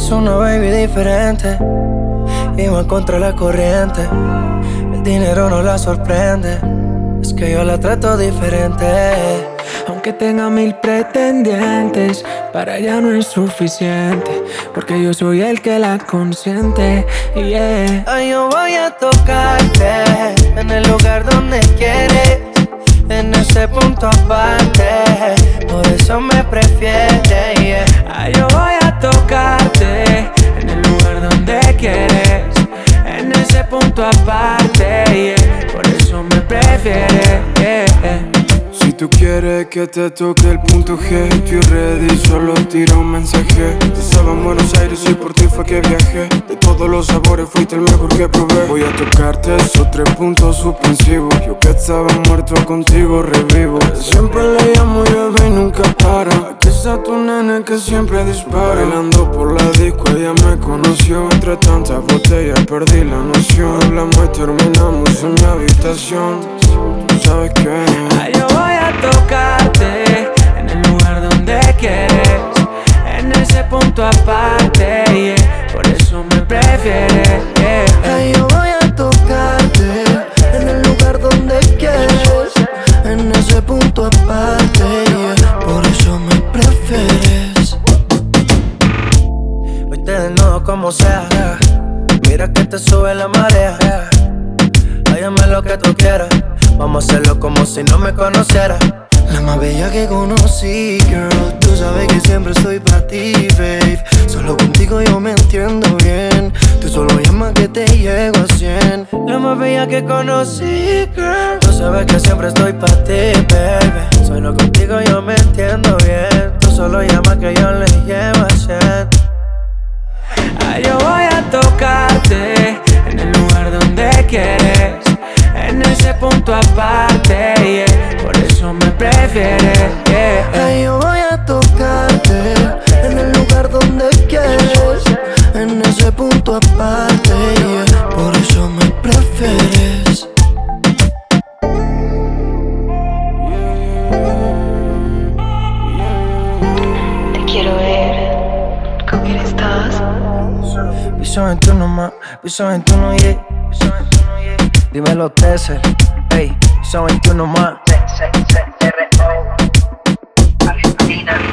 una baby diferente, iba contra la corriente. El dinero no la sorprende, es que yo la trato diferente. Aunque tenga 1000 pretendientes, para ella no es suficiente, porque yo soy el que la consiente, yeah. Ay, yo voy a tocarte en el lugar donde quieres, en ese punto aparte, por eso me prefieres, yeah. Ay, yo voy a tocarte en el lugar donde quieres, en ese punto aparte, yeah. Por eso me prefieres, yeah. Si tú quieres que te toque el punto G, estoy ready, solo tira un mensaje. Estaba en Buenos Aires y por ti fue que viajé. De todos los sabores fuiste el mejor que probé. Voy a tocarte esos 3 puntos suspensivos. Yo que estaba muerto contigo revivo. Siempre le llamo bebé y nunca para. Aquí está tu nene que siempre dispara. Bailando por la disco ella me conoció. Entre tantas botellas perdí la noción. Hablamos y terminamos en mi habitación. Tú sabes que ay, yo voy a tocarte en el lugar donde quieres, en ese punto aparte, yeah. Por eso me prefieres, yeah. Ay, yo voy a tocarte en el lugar donde quieres, en ese punto aparte, yeah. Por eso me prefieres. Hoy te desnudo como sea, yeah. Mira que te sube la marea, yeah. Hágame lo que tú quieras, vamos a hacerlo como si no me conocieras. La más bella que conocí, girl. Tú sabes que siempre estoy pa' ti, babe. Solo contigo yo me entiendo bien. Tú solo llamas que te llego a 100. La más bella que conocí, girl. Tú sabes que siempre estoy pa' ti, baby. Solo contigo yo me entiendo bien. Tú solo llamas que yo le llevo a 100. Ay, yo voy a tocarte en el lugar donde quieres, en ese punto aparte, yeah. Por eso me prefieres, yeah. Ay, yo voy a tocarte en el lugar donde quieres, en ese punto aparte, yeah. Por eso me prefieres. Te quiero ver. ¿Con quién estás? Piso 21 más, piso 21, yeah. Dímelo, Tesser, ey, piso 21 más. C-C-C-R-O Argentina.